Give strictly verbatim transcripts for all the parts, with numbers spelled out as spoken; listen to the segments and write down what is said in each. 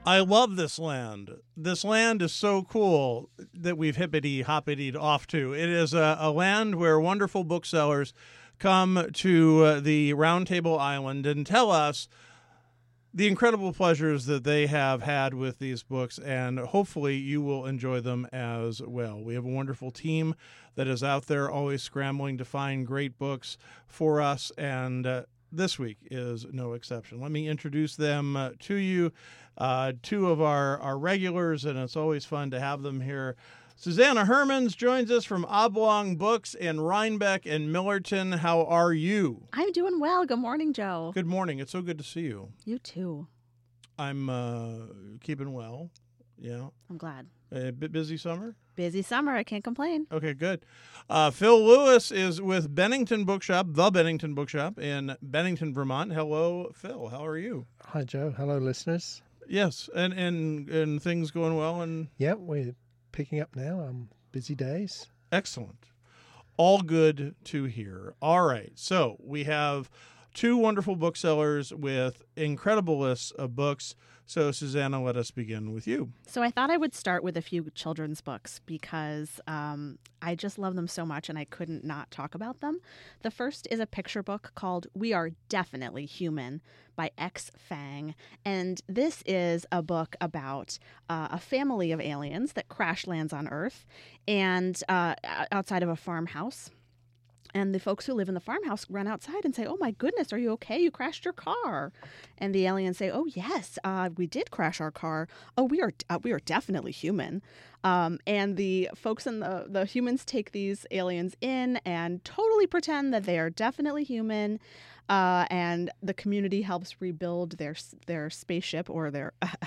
I love this land. This land is so cool that we've hippity hoppitied off to. It is a, a land where wonderful booksellers come to uh, the Round Table Island and tell us the incredible pleasures that they have had with these books, and hopefully you will enjoy them as well. We have a wonderful team that is out there always scrambling to find great books for us, and uh, this week is no exception. Let me introduce them uh, to you. Uh, two of our, our regulars, and it's always fun to have them here. Susanna Hermans joins us from Oblong Books in Rhinebeck and Millerton. How are you? I'm doing well. Good morning, Joe. Good morning. It's so good to see you. You too. I'm uh, keeping well. Yeah. I'm glad. A bit busy summer? Busy summer. I can't complain. Okay, good. Uh, Phil Lewis is with Bennington Bookshop, the Bennington Bookshop in Bennington, Vermont. Hello, Phil. How are you? Hi, Joe. Hello, listeners. Yes, and and, and things going well? And yeah, we're picking up now. Um, busy days. Excellent. All good to hear. All right. So we have two wonderful booksellers with incredible lists of books. So, Susanna, let us begin with you. So I thought I would start with a few children's books because um, I just love them so much and I couldn't not talk about them. The first is a picture book called We Are Definitely Human by X Fang. And this is a book about uh, a family of aliens that crash lands on Earth and uh, outside of a farmhouse. And the folks who live in the farmhouse run outside and say, "Oh, my goodness, are you okay? You crashed your car." And the aliens say, "Oh, yes, uh, we did crash our car. Oh, we are uh, we are definitely human." Um, and the folks and the, the humans take these aliens in and totally pretend that they are definitely human. Uh, and the community helps rebuild their their spaceship or their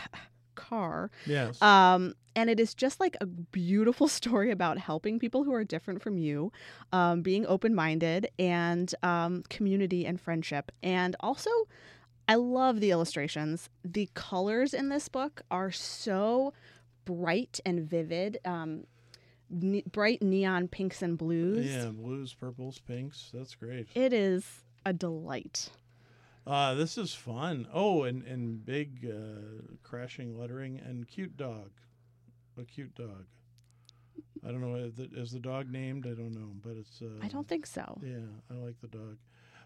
car. Yes. Um, and it is just like a beautiful story about helping people who are different from you, um, being open-minded, and um, community and friendship. And also, I love the illustrations. The colors in this book are so bright and vivid. Um, ne- bright neon pinks and blues. Yeah, blues, purples, pinks. That's great. It is a delight. Uh, this is fun. Oh, and, and big uh, crashing lettering and cute dog. A cute dog. I don't know. Is the, is the dog named? I don't know, but it's... Uh, I don't think so. Yeah, I like the dog.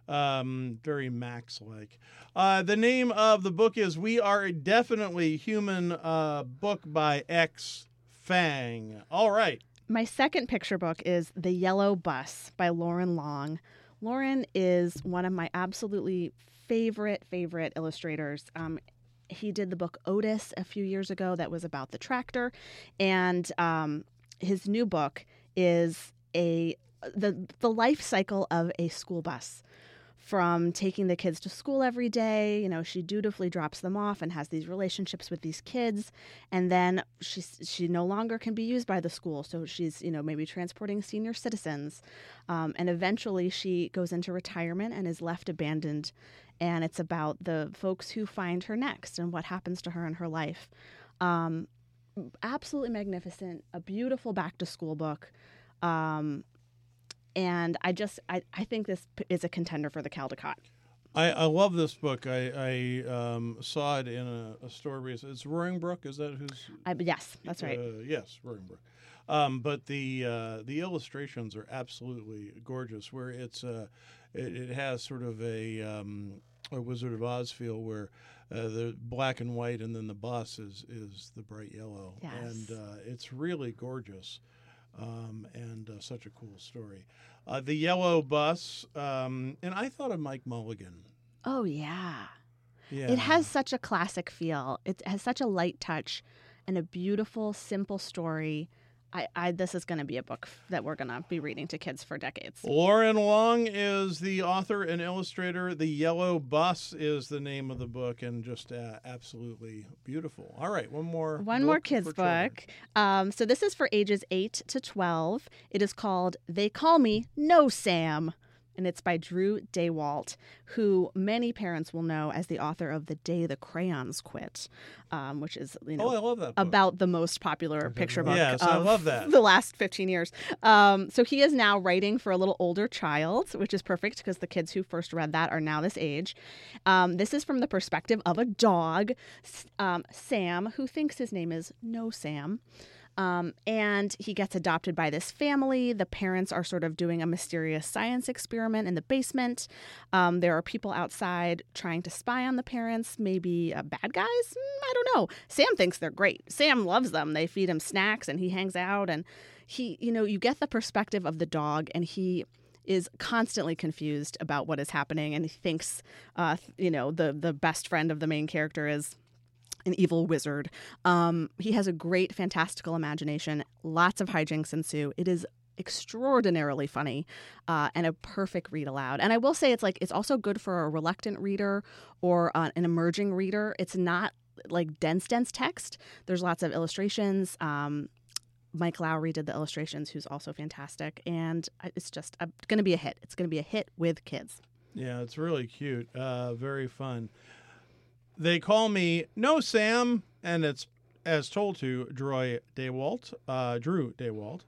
Um, very Max-like. Uh, the name of the book is We Are Definitely Human, uh, book by X Fang. All right. My second picture book is The Yellow Bus by Lauren Long. Lauren is one of my absolutely favorite, favorite illustrators. Um, he did the book Otis a few years ago that was about the tractor. And um, his new book is a the the life cycle of a school bus. From taking the kids to school every day, you know, she dutifully drops them off and has these relationships with these kids. And then she, she no longer can be used by the school. So she's, you know, maybe transporting senior citizens. Um, and eventually she goes into retirement and is left abandoned. And it's about the folks who find her next and what happens to her in her life. Um, absolutely magnificent, a beautiful back to school book. Um, And I just, I, I think this is a contender for the Caldecott. I, I love this book. I, I um, saw it in a, a store recently. It's Roaring Brook. Is that who's? I, yes, that's right. Uh, yes, Roaring Brook. Um, but the uh, the illustrations are absolutely gorgeous. Where it's uh, it, it has sort of a, um, a Wizard of Oz feel, where uh, the black and white, and then the bus is is the bright yellow, Yes. and uh, it's really gorgeous. Um, and uh, such a cool story. Uh, the Yellow Bus, um, and I thought of Mike Mulligan. Oh, yeah. Yeah. It has such a classic feel. It has such a light touch and a beautiful, simple story. I, I this is going to be a book that we're going to be reading to kids for decades. Lauren Long is the author and illustrator. The Yellow Bus is the name of the book, and just uh, absolutely beautiful. All right, one more. One book more kids for children. book. Um, so this is for ages eight to twelve. It is called They Call Me No Sam and it's by Drew Daywalt, who many parents will know as the author of The Day the Crayons Quit, um, which is you know Oh, I love that book. about the most popular picture book Yes, of I love that. the last fifteen years. Um, so he is now writing for a little older child, which is perfect because the kids who first read that are now this age. Um, this is from the perspective of a dog, um, Sam, who thinks his name is No Sam. Um, and he gets adopted by this family. The parents are sort of doing a mysterious science experiment in the basement. Um, there are people outside trying to spy on the parents, maybe uh, bad guys. Mm, I don't know. Sam thinks they're great. Sam loves them. They feed him snacks and he hangs out. And he, you know, you get the perspective of the dog, and he is constantly confused about what is happening. And he thinks, uh, you know, the, the best friend of the main character is an evil wizard. Um, he has a great fantastical imagination. Lots of hijinks ensue. It is extraordinarily funny uh, and a perfect read aloud. And I will say it's like it's also good for a reluctant reader or uh, an emerging reader. It's not like dense, dense text. There's lots of illustrations. Um, Mike Lowry did the illustrations, who's also fantastic. And it's just uh, going to be a hit. It's going to be a hit with kids. Yeah, it's really cute. Uh, very fun. They call me No Sam, and it's as told to Drew Daywalt, uh, Drew Daywalt,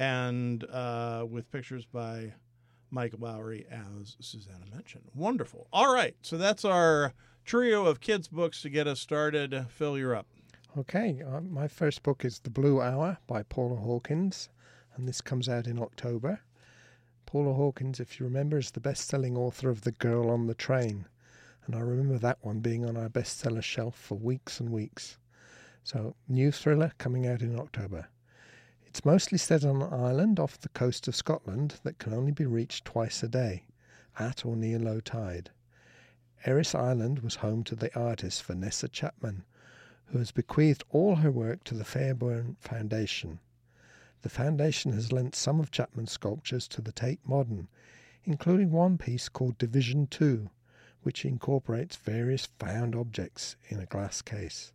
and uh, with pictures by Mike Lowry, as Susanna mentioned. Wonderful. All right, so that's our trio of kids' books to get us started. Phil, you're up. Okay, uh, my first book is The Blue Hour by Paula Hawkins, and this comes out in October. Paula Hawkins, if you remember, is the best-selling author of The Girl on the Train. And I remember that one being on our bestseller shelf for weeks and weeks. So, new thriller coming out in October. It's mostly set on an island off the coast of Scotland that can only be reached twice a day, at or near low tide. Erris Island was home to the artist Vanessa Chapman, who has bequeathed all her work to the Fairbairn Foundation. The foundation has lent some of Chapman's sculptures to the Tate Modern, including one piece called Division Two, which incorporates various found objects in a glass case.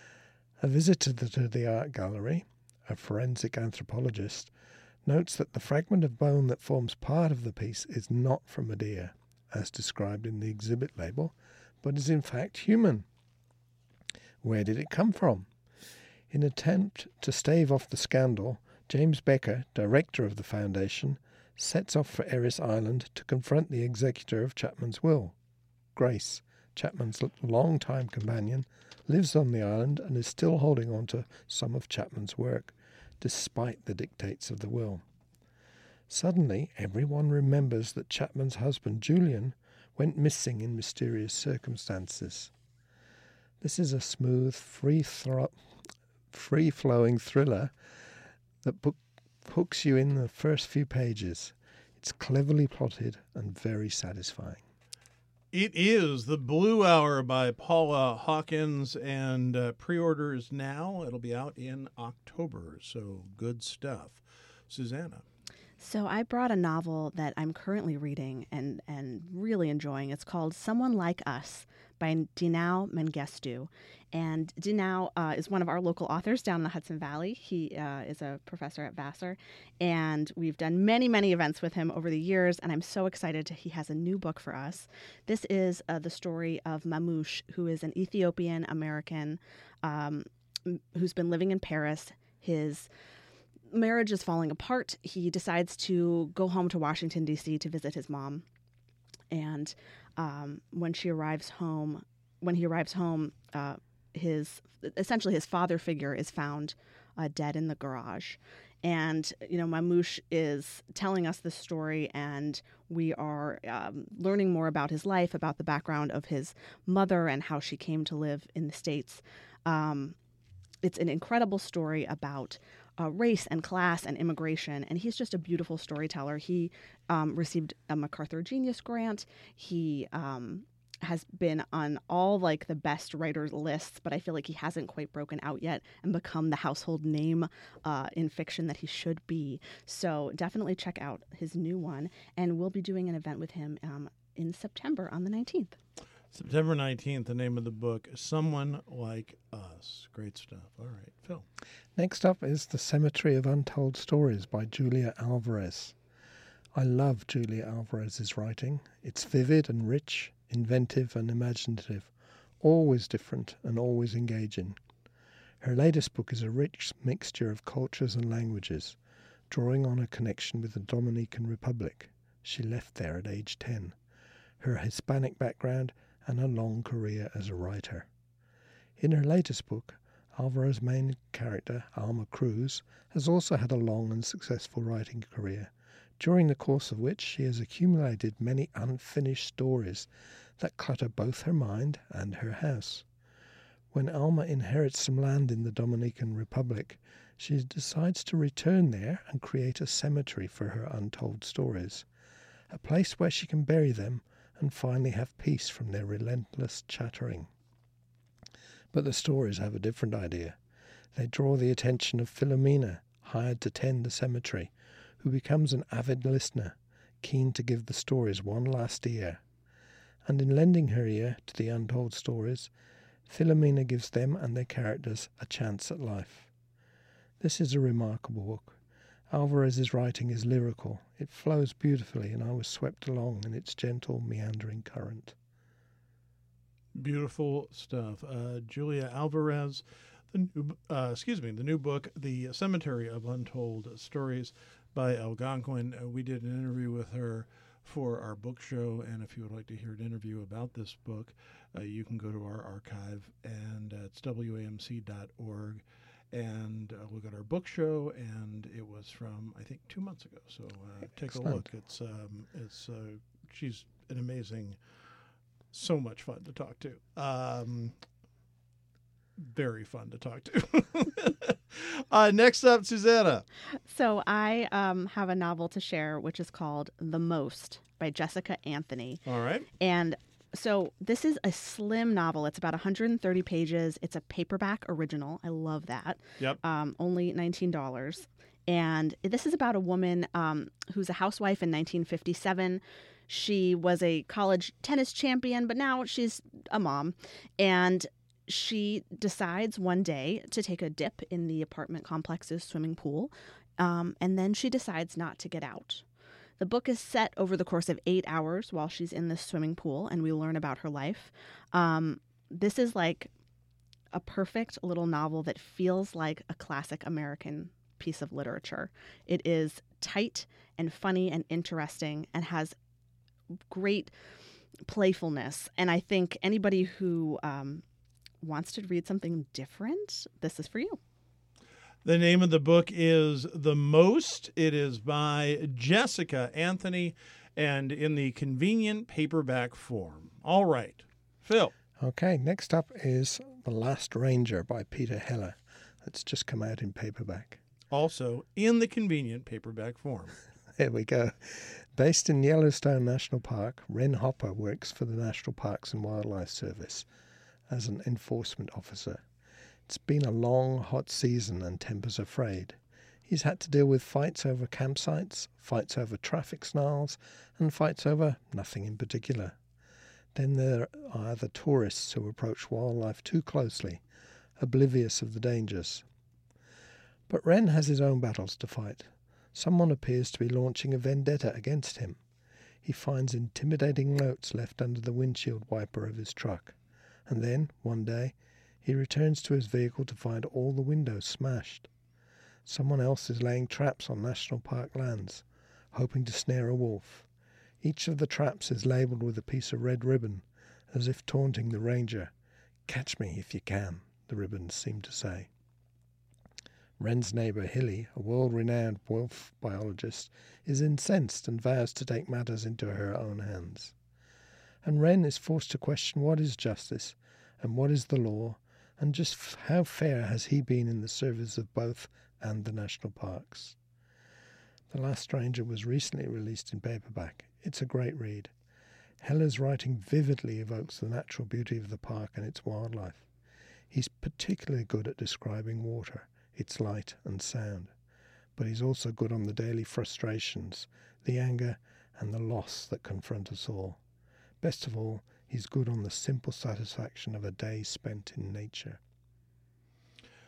A visitor to the art gallery, a forensic anthropologist, notes that the fragment of bone that forms part of the piece is not from a deer, as described in the exhibit label, but is in fact human. Where did it come from? In an attempt to stave off the scandal, James Becker, director of the foundation, sets off for Erris Island to confront the executor of Chapman's will. Grace, Chapman's long-time companion, lives on the island and is still holding on to some of Chapman's work, despite the dictates of the will. Suddenly, everyone remembers that Chapman's husband, Julian, went missing in mysterious circumstances. This is a smooth, free thro- free-flowing thriller that book- hooks you in the first few pages. It's cleverly plotted and very satisfying. It is The Blue Hour by Paula Hawkins, and uh, pre-orders now. It'll be out in October, so good stuff. Susanna. So I brought a novel that I'm currently reading and, and really enjoying. It's called Someone Like Us by Dinao Mengestu. And Dinao uh, is one of our local authors down in the Hudson Valley. He uh, is a professor at Vassar, and we've done many, many events with him over the years, and I'm so excited to, he has a new book for us. This is uh, the story of Mamouche, who is an Ethiopian-American um, who's been living in Paris. His marriage is falling apart. He decides to go home to Washington, D C to visit his mom. And um, when she arrives home, when he arrives home, uh, his essentially his father figure is found uh, dead in the garage. And, you know, Mamouche is telling us this story, and we are um, learning more about his life, about the background of his mother and how she came to live in the States. Um, it's an incredible story about Uh, race and class and immigration, and he's just a beautiful storyteller. He um, received a MacArthur Genius Grant. He um, has been on all like the best writers lists, but I feel like he hasn't quite broken out yet and become the household name uh, in fiction that he should be. So definitely check out his new one, and we'll be doing an event with him um, in September on the nineteenth. September nineteenth, the name of the book, Someone Like Us. Great stuff. All right, Phil. Next up is The Cemetery of Untold Stories by Julia Alvarez. I love Julia Alvarez's writing. It's vivid and rich, inventive and imaginative, always different and always engaging. Her latest book is a rich mixture of cultures and languages, drawing on a connection with the Dominican Republic. She left there at age ten, her Hispanic background and a long career as a writer. In her latest book, Alvarez's main character, Alma Cruz, has also had a long and successful writing career, during the course of which she has accumulated many unfinished stories that clutter both her mind and her house. When Alma inherits some land in the Dominican Republic, she decides to return there and create a cemetery for her untold stories, a place where she can bury them and finally have peace from their relentless chattering. But the stories have a different idea. They draw the attention of Philomena, hired to tend the cemetery, who becomes an avid listener, keen to give the stories one last ear. And in lending her ear to the untold stories, Philomena gives them and their characters a chance at life. This is a remarkable book. Alvarez's writing is lyrical. It flows beautifully, and I was swept along in its gentle, meandering current. Beautiful stuff. Uh, Julia Alvarez, the new, uh, excuse me, the new book, The Cemetery of Untold Stories by Algonquin. Uh, we did an interview with her for our book show, and if you would like to hear an interview about this book, uh, you can go to our archive, and uh, it's W A M C dot org, and uh, look at our book show, and it was from, I think, two months ago, so uh, take Excellent. a look. It's, um, it's uh, she's an amazing, so much fun to talk to. Um, very fun to talk to. uh, next up, Susanna. So I um, have a novel to share, which is called The Most by Jessica Anthony. All right. And so this is a slim novel. It's about one hundred thirty pages. It's a paperback original. I love that. Yep. Um, only nineteen dollars. And this is about a woman um, who's a housewife in nineteen fifty-seven. She was a college tennis champion, but now she's a mom. And she decides one day to take a dip in the apartment complex's swimming pool, um, and then she decides not to get out. The book is set over the course of eight hours while she's in this swimming pool, and we learn about her life. Um, this is like a perfect little novel that feels like a classic American piece of literature. It is tight and funny and interesting and has great playfulness. And I think anybody who um, wants to read something different, this is for you. The name of the book is The Most. It is by Jessica Anthony and in the convenient paperback form. All right. Phil. Okay, next up is The Last Ranger by Peter Heller. It's just come out in paperback. Also in the convenient paperback form. There we go. Based in Yellowstone National Park, Ren Hopper works for the National Parks and Wildlife Service as an enforcement officer. It's been a long, hot season and tempers are frayed. He's had to deal with fights over campsites, fights over traffic snarls, and fights over nothing in particular. Then there are the tourists who approach wildlife too closely, oblivious of the dangers. But Ren has his own battles to fight. Someone appears to be launching a vendetta against him. He finds intimidating notes left under the windshield wiper of his truck. And then, one day, he returns to his vehicle to find all the windows smashed. Someone else is laying traps on national park lands, hoping to snare a wolf. Each of the traps is labelled with a piece of red ribbon, as if taunting the ranger. "Catch me if you can," the ribbons seem to say. Ren's neighbour Hilly, a world-renowned wolf biologist, is incensed and vows to take matters into her own hands. And Ren is forced to question what is justice and what is the law, and just f- how fair has he been in the service of both and the national parks. The Last Ranger was recently released in paperback. It's a great read. Heller's writing vividly evokes the natural beauty of the park and its wildlife. He's particularly good at describing water, its light and sound, but he's also good on the daily frustrations, the anger and the loss that confront us all. Best of all, he's good on the simple satisfaction of a day spent in nature.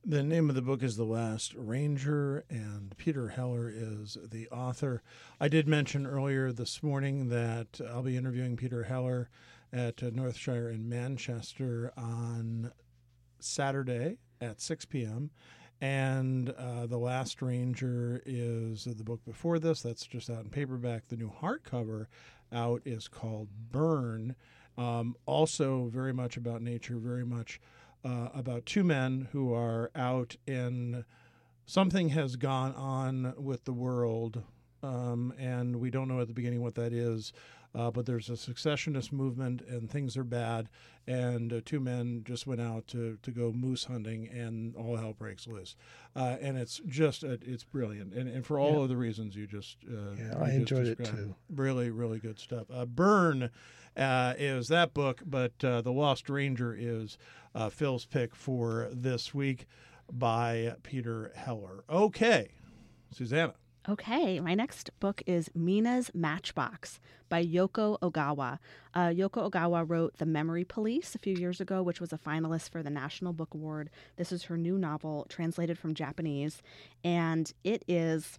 The name of the book is The Last Ranger, and Peter Heller is the author. I did mention earlier this morning that I'll be interviewing Peter Heller at uh, Northshire in Manchester on Saturday at six p.m., and uh, The Last Ranger is the book before this. That's just out in paperback. The new hardcover out is called Burn, um, also very much about nature, very much Uh, about two men who are out in something has gone on with the world, um, and we don't know at the beginning what that is, uh, but there's a successionist movement and things are bad, and uh, two men just went out to, to go moose hunting, and all hell breaks loose. Uh, and it's just, uh, it's brilliant. And, and for all Yeah. of the reasons you just uh, Yeah, you I just enjoyed it described. too. Really, really good stuff. Uh, Burn uh, is that book, but uh, The Lost Ranger is uh, Phil's pick for this week by Peter Heller. Okay, Susanna. Okay, my next book is Mina's Matchbox by Yoko Ogawa. Uh, Yoko Ogawa wrote The Memory Police a few years ago, which was a finalist for the National Book Award. This is her new novel, translated from Japanese, and it is...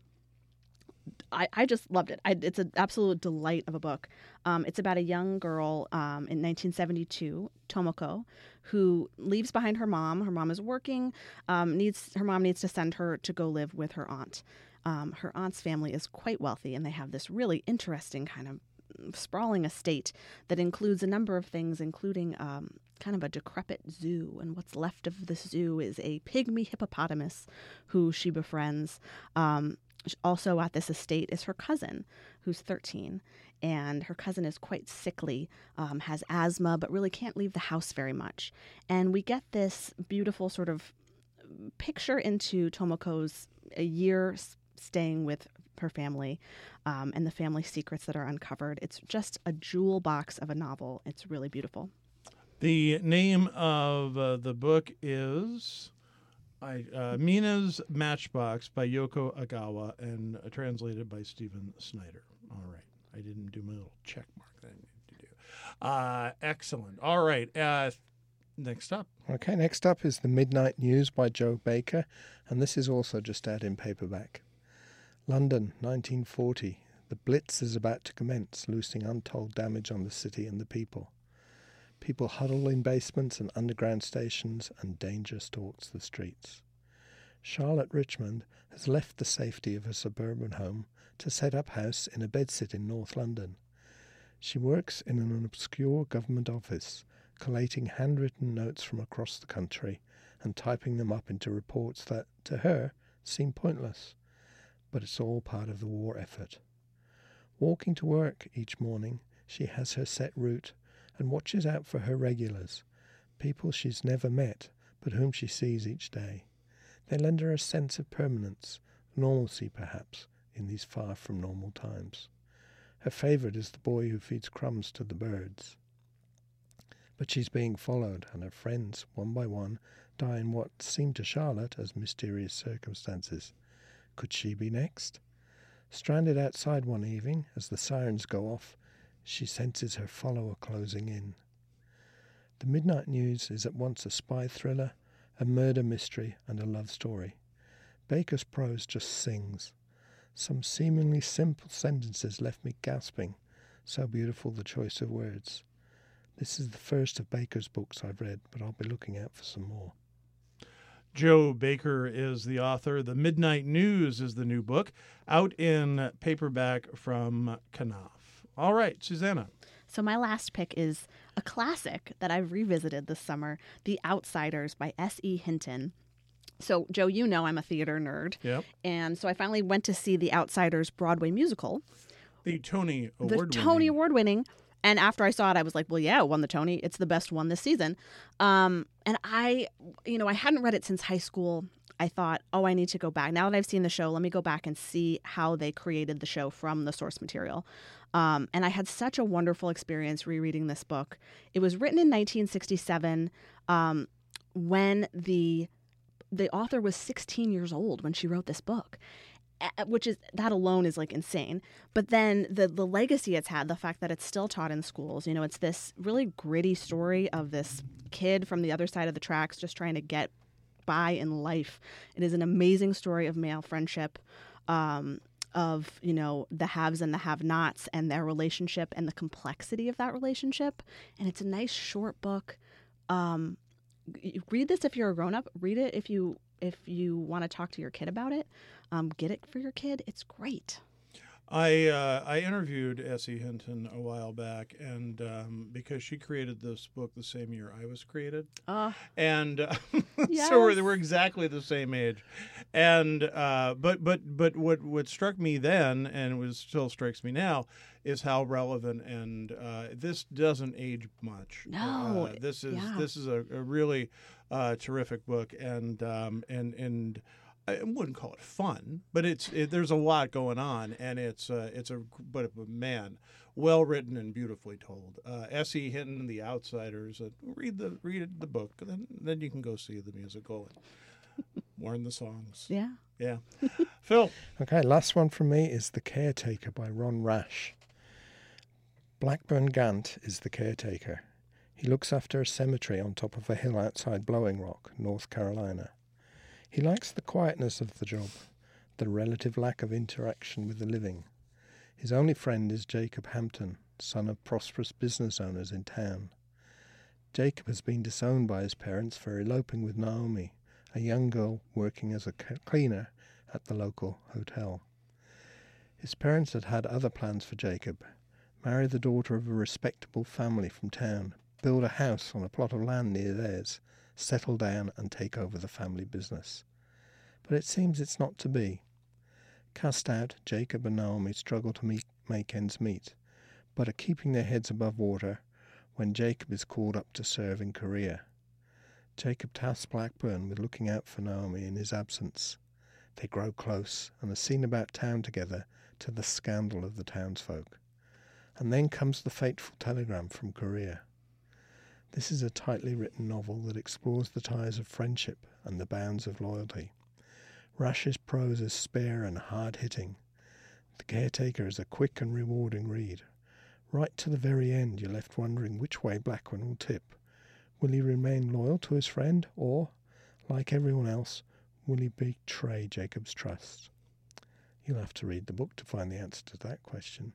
I, I just loved it. I, it's an absolute delight of a book. Um, it's about a young girl um, in nineteen seventy-two, Tomoko, who leaves behind her mom. Her mom is working. Um, needs her mom needs to send her to go live with her aunt. Um, her aunt's family is quite wealthy, and they have this really interesting kind of sprawling estate that includes a number of things, including um, kind of a decrepit zoo. And what's left of the zoo is a pygmy hippopotamus who she befriends. Um, Also at this estate is her cousin, who's thirteen, and her cousin is quite sickly, um, has asthma, but really can't leave the house very much. And we get this beautiful sort of picture into Tomoko's a year staying with her family um, and the family secrets that are uncovered. It's just a jewel box of a novel. It's really beautiful. The name of uh, the book is... I, uh, Mina's Matchbox by Yoko Ogawa and uh, translated by Stephen Snyder. All right. I didn't do my little check mark that I needed to do. Uh, excellent. All right. Uh, next up. Okay, next up is The Midnight News by Joe Baker, and this is also just out in paperback. London, nineteen forty. The Blitz is about to commence, loosing untold damage on the city and the people. People huddle in basements and underground stations, and danger stalks the streets. Charlotte Richmond has left the safety of her suburban home to set up house in a bedsit in North London. She works in an obscure government office, collating handwritten notes from across the country and typing them up into reports that, to her, seem pointless. But it's all part of the war effort. Walking to work each morning, she has her set route and watches out for her regulars, people she's never met but whom she sees each day. They lend her a sense of permanence, normalcy perhaps, in these far from normal times. Her favourite is the boy who feeds crumbs to the birds. But she's being followed, and her friends, one by one, die in what seem to Charlotte as mysterious circumstances. Could she be next? Stranded outside one evening, as the sirens go off, she senses her follower closing in. The Midnight News is at once a spy thriller, a murder mystery, and a love story. Baker's prose just sings. Some seemingly simple sentences left me gasping, so beautiful the choice of words. This is the first of Baker's books I've read, but I'll be looking out for some more. Joe Baker is the author. The Midnight News is the new book, out in paperback from Knopf. All right, Susanna. So my last pick is a classic that I've revisited this summer, The Outsiders by S E Hinton. So, Joe, you know I'm a theater nerd. Yep. And so I finally went to see The Outsiders Broadway musical. The Tony Award The winning. Tony Award winning. And after I saw it, I was like, well, yeah, it won the Tony. It's the best one this season. Um, and I, you know, I hadn't read it since high school. I thought, oh, I need to go back. Now that I've seen the show, let me go back and see how they created the show from the source material. Um, and I had such a wonderful experience rereading this book. It was written in nineteen sixty-seven um, when the the author was sixteen years old when she wrote this book, which is, that alone is like insane. But then the the legacy it's had, the fact that it's still taught in schools, you know, it's this really gritty story of this kid from the other side of the tracks just trying to get by in life. It is an amazing story of male friendship, um, of, you know, the haves and the have-nots and their relationship and the complexity of that relationship. And it's a nice short book. Um, read this if you're a grown-up. Read it if you if you want to talk to your kid about it. Um, get it for your kid. It's great. I uh, I interviewed Essie Hinton a while back, and um, because she created this book the same year I was created, Uh, and uh, Yes. so we're, we're exactly the same age. And uh, but but but what what struck me then, and was still strikes me now, is how relevant. And uh, this doesn't age much. No, uh, this is yeah. this is a, a really uh, terrific book, and um, and and. I wouldn't call it fun, but it's it, there's a lot going on, and it's uh, it's a but man, well written and beautifully told. Uh, Essie Hinton, The Outsiders. Uh, read the read the book, then then you can go see the musical and learn the songs. yeah. Yeah, Phil. Okay, last one from me is The Caretaker by Ron Rash. Blackburn Gant is the caretaker. He looks after a cemetery on top of a hill outside Blowing Rock, North Carolina. He likes the quietness of the job, the relative lack of interaction with the living. His only friend is Jacob Hampton, son of prosperous business owners in town. Jacob has been disowned by his parents for eloping with Naomi, a young girl working as a cleaner at the local hotel. His parents had had other plans for Jacob: marry the daughter of a respectable family from town, build a house on a plot of land near theirs, settle down and take over the family business. But it seems it's not to be. Cast out, Jacob and Naomi struggle to meet, make ends meet, but are keeping their heads above water when Jacob is called up to serve in Korea. Jacob tasks Blackburn with looking out for Naomi in his absence. They grow close and are seen about town together, to the scandal of the townsfolk. And then comes the fateful telegram from Korea. This is a tightly written novel that explores the ties of friendship and the bounds of loyalty. Rash's prose is spare and hard-hitting. The Caretaker is a quick and rewarding read. Right to the very end, you're left wondering which way Blackburn will tip. Will he remain loyal to his friend, or, like everyone else, will he betray Jacob's trust? You'll have to read the book to find the answer to that question.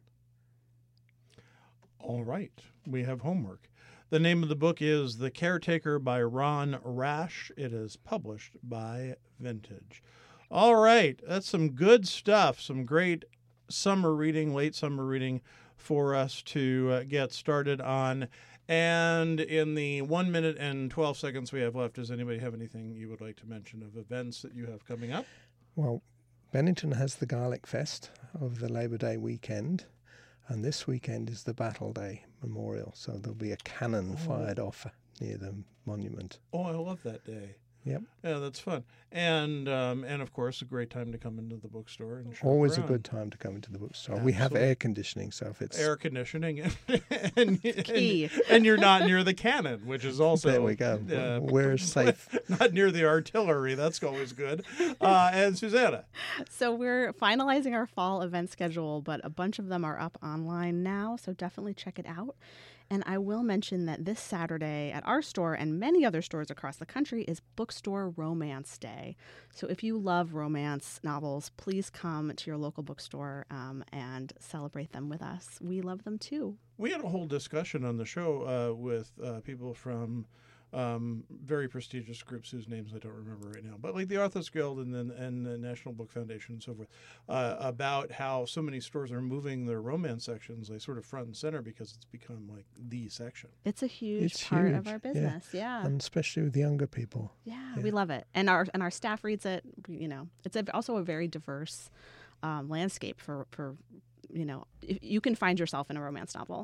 All right, we have homework. The name of the book is The Caretaker by Ron Rash. It is published by Vintage. All right, that's some good stuff, some great summer reading, late summer reading for us to uh, get started on. And in the one minute and twelve seconds we have left, does anybody have anything you would like to mention of events that you have coming up? Well, Bennington has the Garlic Fest over the Labor Day weekend, and this weekend is the Battle Day Memorial, so there'll be a cannon Oh. fired off near the monument. Oh, I love that day. Yep. Yeah, that's fun. And, um, and of course, a great time to come into the bookstore and shop Always around. a good time to come into the bookstore. We have Absolutely. air conditioning, so if it's... Air conditioning, and, and, Key. and, and you're not near the cannon, which is also... There we go. uh, We're safe. Not near the artillery. That's always good. Uh, and Susanna. So we're finalizing our fall event schedule, but a bunch of them are up online now, so definitely check it out. And I will mention that this Saturday at our store and many other stores across the country is Bookstore Romance Day. So if you love romance novels, please come to your local bookstore um, and celebrate them with us. We love them too. We had a whole discussion on the show uh, with uh, people from um, very prestigious groups whose names I don't remember right now, but like the Authors Guild and then and the National Book Foundation and so forth, uh, about how so many stores are moving their romance sections like sort of front and center because it's become like the section. It's a huge It's part huge, of our yeah. business. Yeah. And especially with younger people. Yeah, Yeah. we love it, and our and our staff reads it. You know, it's a, also a very diverse um, landscape for for you know, if you can find yourself in a romance novel.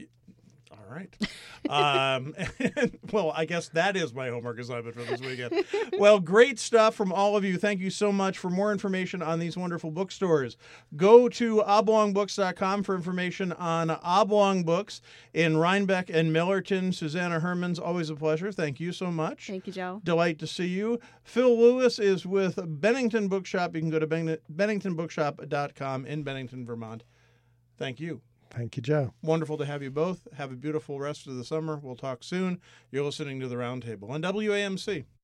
All right. Um, and, well, I guess that is my homework assignment for this weekend. Well, great stuff from all of you. Thank you so much. For more information on these wonderful bookstores, go to oblong books dot com for information on Oblong Books in Rhinebeck and Millerton. Susanna Hermans, always a pleasure. Thank you so much. Thank you, Joe. Delight to see you. Phil Lewis is with Bennington Bookshop. You can go to Ben- bennington bookshop dot com in Bennington, Vermont. Thank you. Thank you, Joe. Wonderful to have you both. Have a beautiful rest of the summer. We'll talk soon. You're listening to The Roundtable on W A M C.